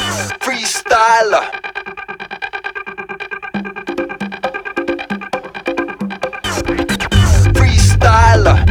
Freestyler. Freestyler.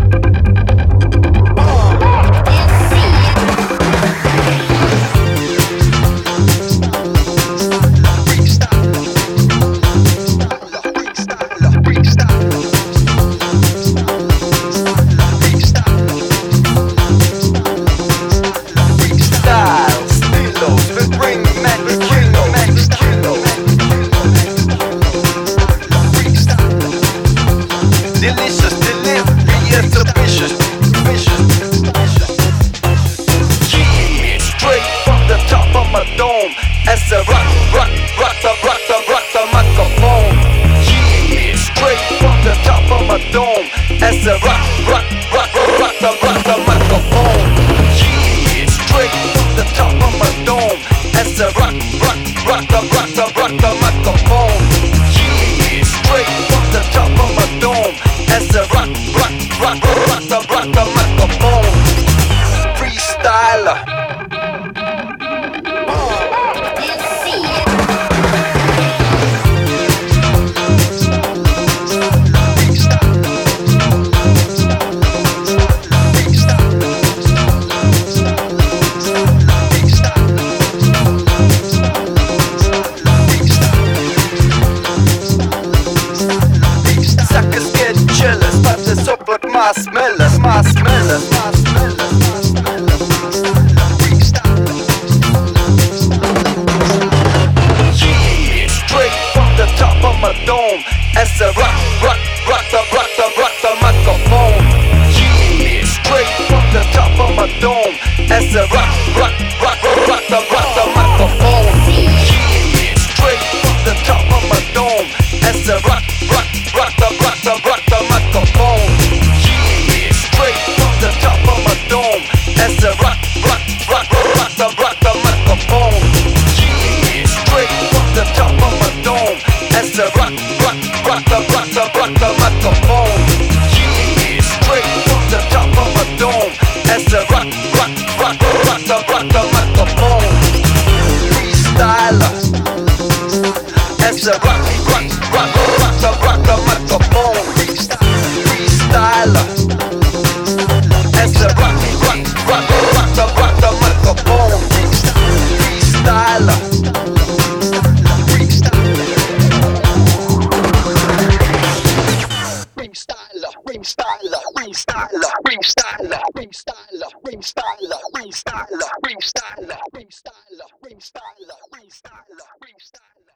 Delicious, delirious, vicious, vicious. Yeah, straight from the top of my dome. As I rock the microphone. Yeah, straight from the top of my dome. As I rock the microphone. Yeah, straight from the top of my dome. As I rock the microphone. Yeah, straight from the top of my dome. As I rock the microphone. Freestyler. Suckers get jealous, but they support my smellers, my smellers, my smellers, my smellers. Yeah, straight from the top of my dome. As I rock the microphone. Yeah, straight from the top of my dome. As I rock the microphone. Yeah, straight from the top of my dome. As I rock the microphone. Yeah, straight from the top of my dome. As I rock the microphone. Yeah, straight from the top of my dome. As I rock the microphone. Yeah, straight from the top of my dome. As I rock the microphone. Freestyler. As I rock the microphone. Freestyler. As I rock the microphone. Freestyler. Freestyler, freestyler, freestyler, freestyler, freestyler, freestyler, freestyler, freestyler, freestyler, freestyler, freestyler, freestyler.